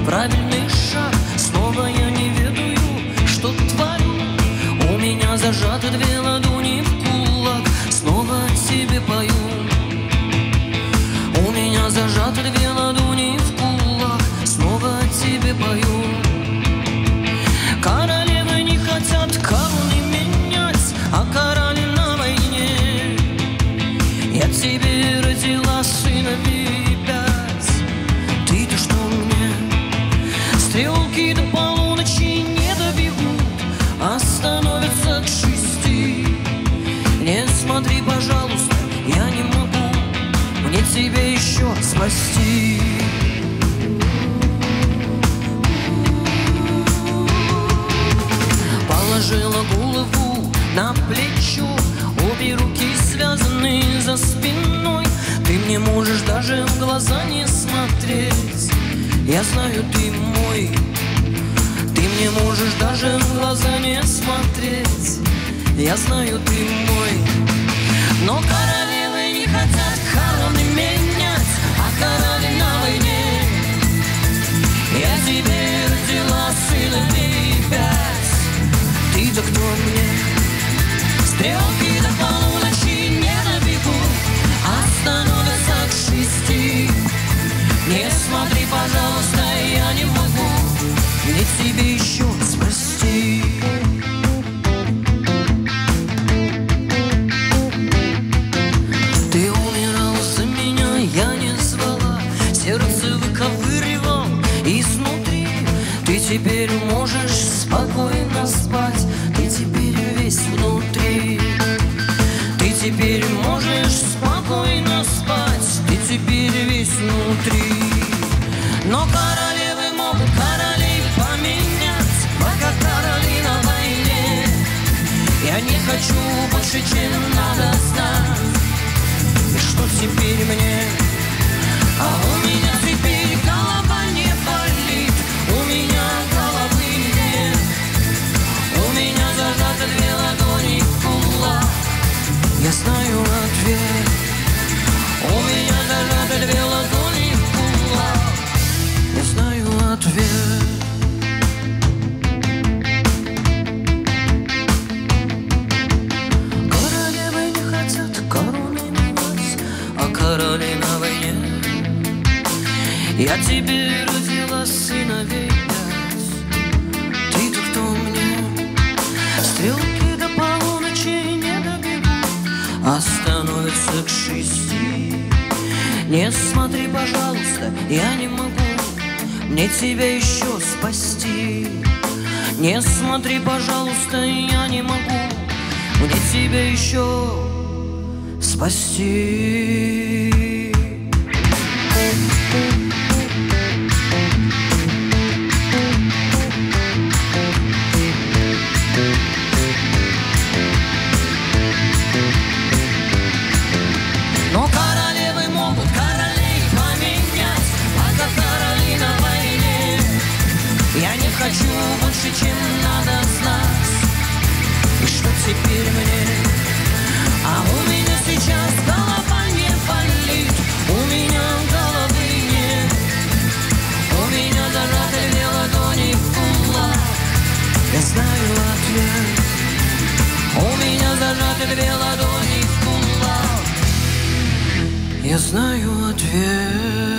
правильный шаг. Снова я не ведаю, что творю. У меня зажаты две ладони в кулак. Снова тебе пою. У меня зажаты две ладони в кулак. Снова тебе пою. Королевы не хотят короны менять, а короли на войне. Я тебе родила сыновей 5. Ты-то что мне? Стрелки до полуночи не добегут, остановятся к 6. Не смотри, пожалуйста, я не могу мне тебя еще спасти. Положила голову на плечо, обе руки связаны за спиной. Ты мне можешь даже в глаза не смотреть. Я знаю, ты мой. Ты мне можешь даже в глаза не смотреть. Я знаю, ты мой. Но королевы не хотят короны менять, а короли на войне. Я тебе родила сыновей 5. Ты-то кто мне? Стрелки до полуночи не добегут, остановятся к 6. Не смотри, пожалуйста, я не могу мне тебе еще спасти. Ты умирала за меня, я не звала, сердце выковыривал изнутри. Ты теперь можешь спокойно спать, ты теперь весь внутри. Ты теперь можешь спокойно спать, ты теперь весь внутри. Но королевы могут королей поменять, пока короли на войне. Я не хочу больше, чем надо знать. И что теперь мне? А у меня теперь голова не болит, у меня головы нет. У меня зажаты две ладони в кулак. Я знаю ответ. У меня зажаты две ладони в кулак. Я знаю ответ. Королевы не хотят короны менять, а короли на войне. Я тебе родила сыновей 5. Ты-то кто мне? Стрелки до полуночи не добегут, остановятся к 6. Не смотри, пожалуйста, я не могу мне тебя еще спасти. Не смотри, пожалуйста, я не могу мне тебя еще спасти. Но королевы могут королей поменять, пока короли на войне. Я не хочу больше, чем надо знать. И что теперь мне? А у меня сейчас голова не болит, у меня головы нет. У меня зажаты две ладони в кулак. Я знаю ответ. У меня зажаты две ладони в кулак. Я знаю ответ.